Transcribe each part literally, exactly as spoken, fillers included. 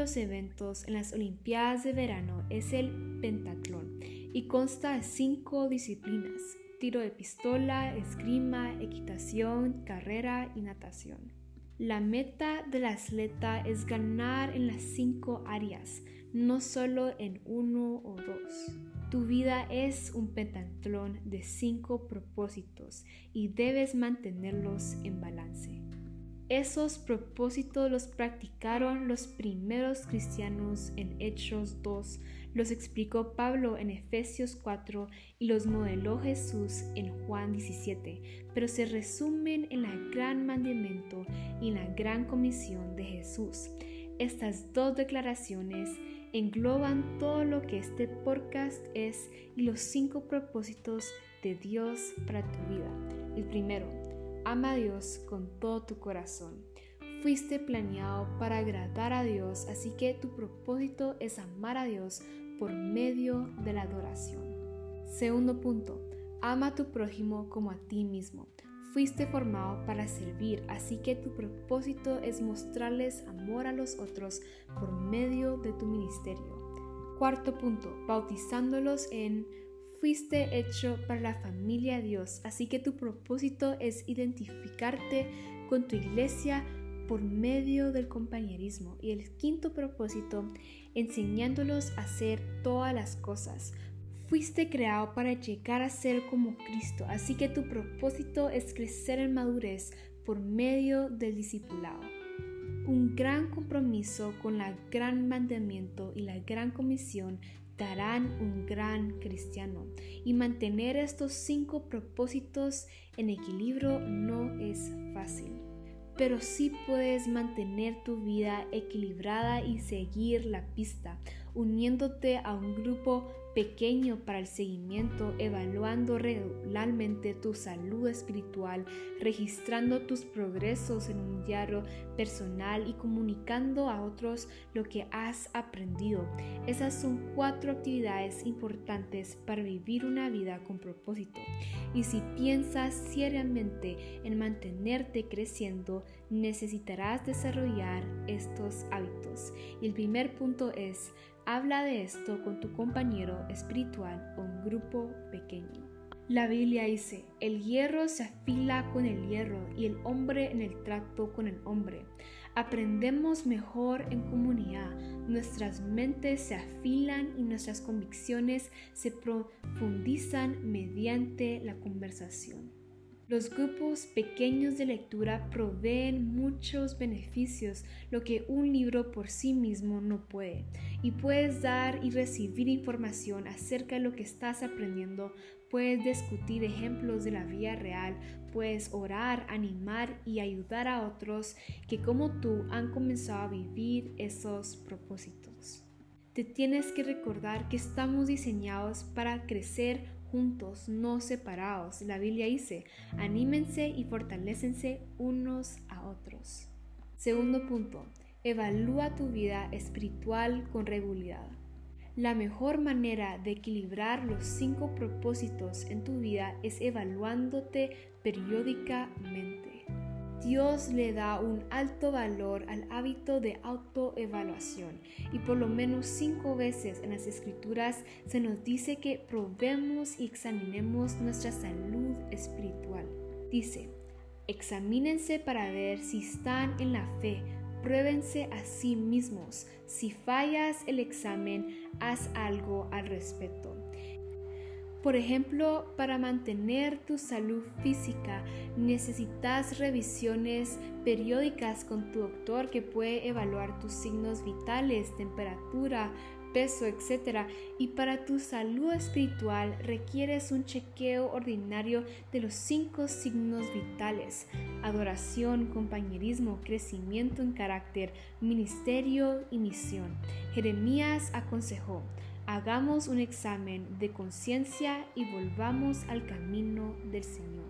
los eventos en las Olimpiadas de verano es el pentatlón y consta de cinco disciplinas: tiro de pistola, esgrima, equitación, carrera y natación. La meta del atleta es ganar en las cinco áreas, no solo en uno o dos. Tu vida es un pentatlón de cinco propósitos y debes mantenerlos en balance. Esos propósitos los practicaron los primeros cristianos en Hechos dos, los explicó Pablo en Efesios cuatro y los modeló Jesús en Juan diecisiete, pero se resumen en el gran mandamiento y en la gran comisión de Jesús. Estas dos declaraciones engloban todo lo que este podcast es y los cinco propósitos de Dios para tu vida. El primero: ama a Dios con todo tu corazón. Fuiste planeado para agradar a Dios, así que tu propósito es amar a Dios por medio de la adoración. Segundo punto: ama a tu prójimo como a ti mismo. Fuiste formado para servir, así que tu propósito es mostrarles amor a los otros por medio de tu ministerio. Cuarto punto: bautizándolos en Fuiste hecho para la familia de Dios, así que tu propósito es identificarte con tu iglesia por medio del compañerismo. Y el quinto propósito: enseñándolos a hacer todas las cosas. Fuiste creado para llegar a ser como Cristo, así que tu propósito es crecer en madurez por medio del discipulado. Un gran compromiso con el gran mandamiento y la gran comisión darán un gran cristiano, y mantener estos cinco propósitos en equilibrio no es fácil, pero sí puedes mantener tu vida equilibrada y seguir la pista, uniéndote a un grupo pequeño para el seguimiento, evaluando regularmente tu salud espiritual, registrando tus progresos en un diario personal y comunicando a otros lo que has aprendido. Esas son cuatro actividades importantes para vivir una vida con propósito. Y si piensas seriamente en mantenerte creciendo, necesitarás desarrollar estos hábitos. Y el primer punto es: habla de esto con tu compañero espiritual o un grupo pequeño. La Biblia dice: el hierro se afila con el hierro y el hombre en el trato con el hombre. Aprendemos mejor en comunidad, nuestras mentes se afilan y nuestras convicciones se profundizan mediante la conversación. Los grupos pequeños de lectura proveen muchos beneficios, lo que un libro por sí mismo no puede. Y puedes dar y recibir información acerca de lo que estás aprendiendo, puedes discutir ejemplos de la vida real, puedes orar, animar y ayudar a otros que como tú han comenzado a vivir esos propósitos. Te tienes que recordar que estamos diseñados para crecer juntos, no separados. La Biblia dice: anímense y fortalécense unos a otros. Segundo punto: evalúa tu vida espiritual con regularidad. La mejor manera de equilibrar los cinco propósitos en tu vida es evaluándote periódicamente. Dios le da un alto valor al hábito de autoevaluación y por lo menos cinco veces en las Escrituras se nos dice que probemos y examinemos nuestra salud espiritual. Dice: examínense para ver si están en la fe, pruébense a sí mismos. Si fallas el examen, haz algo al respecto. Por ejemplo, para mantener tu salud física, necesitas revisiones periódicas con tu doctor que puede evaluar tus signos vitales, temperatura, peso, etcétera. Y para tu salud espiritual requieres un chequeo ordinario de los cinco signos vitales: adoración, compañerismo, crecimiento en carácter, ministerio y misión. Jeremías aconsejó: hagamos un examen de conciencia y volvamos al camino del Señor.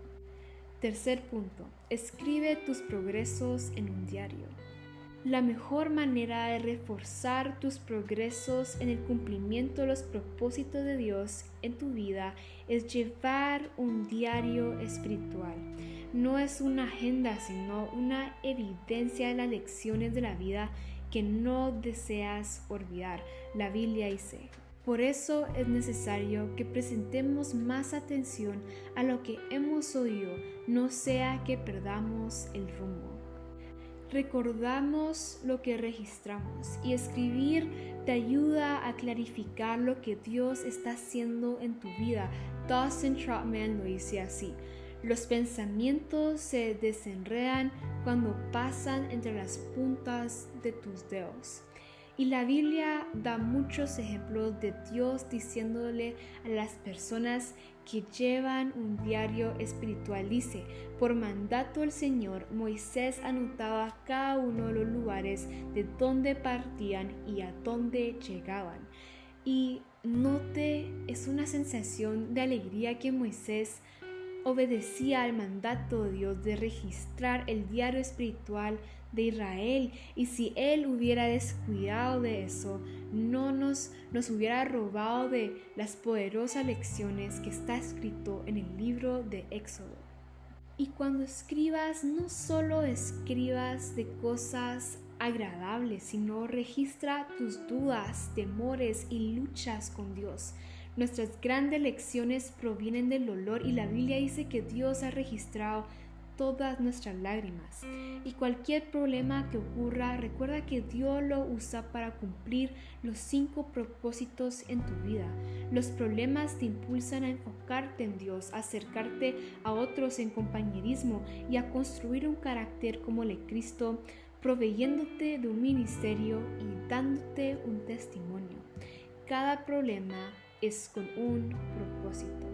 Tercer punto: escribe tus progresos en un diario. La mejor manera de reforzar tus progresos en el cumplimiento de los propósitos de Dios en tu vida es llevar un diario espiritual. No es una agenda, sino una evidencia de las lecciones de la vida que no deseas olvidar. La Biblia dice: por eso es necesario que prestemos más atención a lo que hemos oído, no sea que perdamos el rumbo. Recordamos lo que registramos, y escribir te ayuda a clarificar lo que Dios está haciendo en tu vida. Dawson Trotman lo dice así: los pensamientos se desenredan cuando pasan entre las puntas de tus dedos. Y la Biblia da muchos ejemplos de Dios diciéndole a las personas que llevan un diario espiritual. Dice: por mandato del Señor, Moisés anotaba cada uno de los lugares de donde partían y a dónde llegaban. Y note, es una sensación de alegría que Moisés obedecía al mandato de Dios de registrar el diario espiritual de Israel, y si él hubiera descuidado de eso, no nos, nos hubiera robado de las poderosas lecciones que está escrito en el libro de Éxodo. Y cuando escribas, no solo escribas de cosas agradables, sino registra tus dudas, temores y luchas con Dios. Nuestras grandes lecciones provienen del dolor, y la Biblia dice que Dios ha registrado todas nuestras lágrimas. Y cualquier problema que ocurra, recuerda que Dios lo usa para cumplir los cinco propósitos en tu vida. Los problemas te impulsan a enfocarte en Dios, a acercarte a otros en compañerismo y a construir un carácter como el de Cristo, proveyéndote de un ministerio y dándote un testimonio. Cada problema es con un propósito.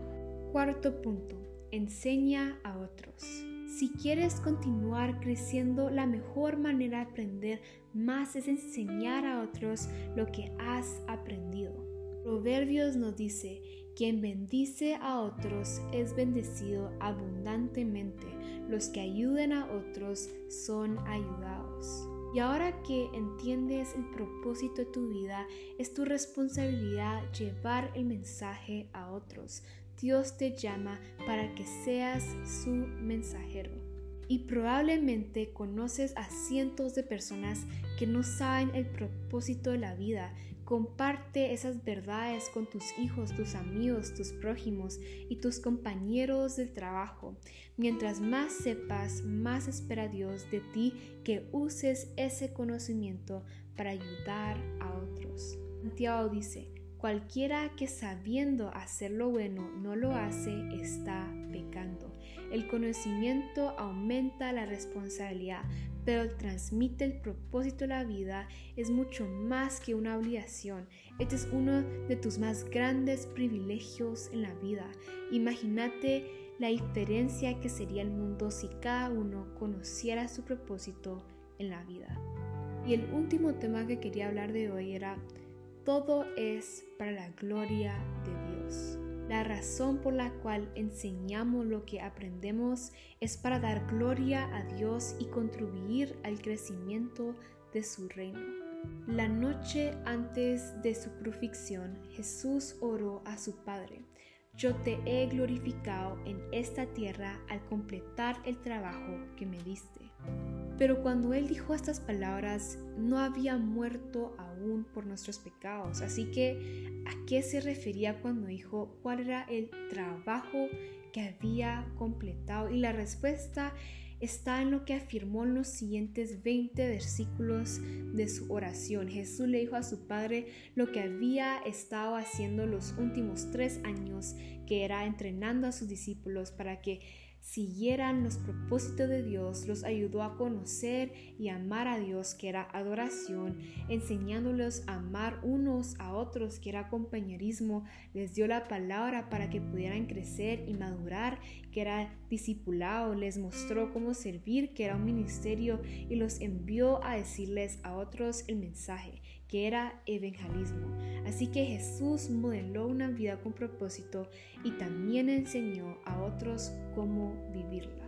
Cuarto punto: enseña a otros. Si quieres continuar creciendo, la mejor manera de aprender más es enseñar a otros lo que has aprendido. Proverbios nos dice: quien bendice a otros es bendecido abundantemente. Los que ayuden a otros son ayudados. Y ahora que entiendes el propósito de tu vida, es tu responsabilidad llevar el mensaje a otros. Dios te llama para que seas su mensajero. Y probablemente conoces a cientos de personas que no saben el propósito de la vida. Comparte esas verdades con tus hijos, tus amigos, tus prójimos y tus compañeros del trabajo. Mientras más sepas, más espera Dios de ti que uses ese conocimiento para ayudar a otros. Santiago dice: cualquiera que sabiendo hacer lo bueno no lo hace, está pecando. El conocimiento aumenta la responsabilidad, pero transmite el propósito de la vida. Es mucho más que una obligación. Este es uno de tus más grandes privilegios en la vida. Imagínate la diferencia que sería el mundo si cada uno conociera su propósito en la vida. Y el último tema que quería hablar de hoy era: todo es para la gloria de Dios. La razón por la cual enseñamos lo que aprendemos es para dar gloria a Dios y contribuir al crecimiento de su reino. La noche antes de su crucifixión, Jesús oró a su Padre: yo te he glorificado en esta tierra al completar el trabajo que me diste. Pero cuando él dijo estas palabras, no había muerto aún por nuestros pecados. Así que, ¿a qué se refería cuando dijo cuál era el trabajo que había completado? Y la respuesta está en lo que afirmó en los siguientes veinte versículos de su oración. Jesús le dijo a su Padre lo que había estado haciendo los últimos tres años, que era entrenando a sus discípulos para que siguieran los propósitos de Dios. Los ayudó a conocer y amar a Dios, que era adoración, enseñándolos a amar unos a otros, que era compañerismo. Les dio la palabra para que pudieran crecer y madurar, que era discipulado. Les mostró cómo servir, que era un ministerio, y los envió a decirles a otros el mensaje, que era evangelismo. Así que Jesús modeló una vida con propósito y también enseñó a otros cómo vivirla.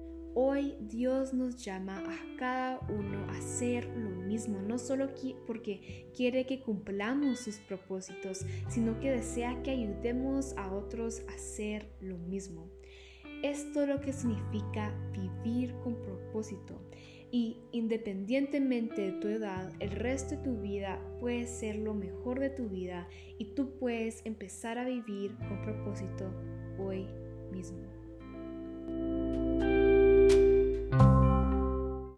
Hoy Dios nos llama a cada uno a hacer lo mismo, no solo porque quiere que cumplamos sus propósitos, sino que desea que ayudemos a otros a hacer lo mismo. Esto es lo que significa vivir con propósito. Y independientemente de tu edad, el resto de tu vida puede ser lo mejor de tu vida y tú puedes empezar a vivir con propósito hoy mismo.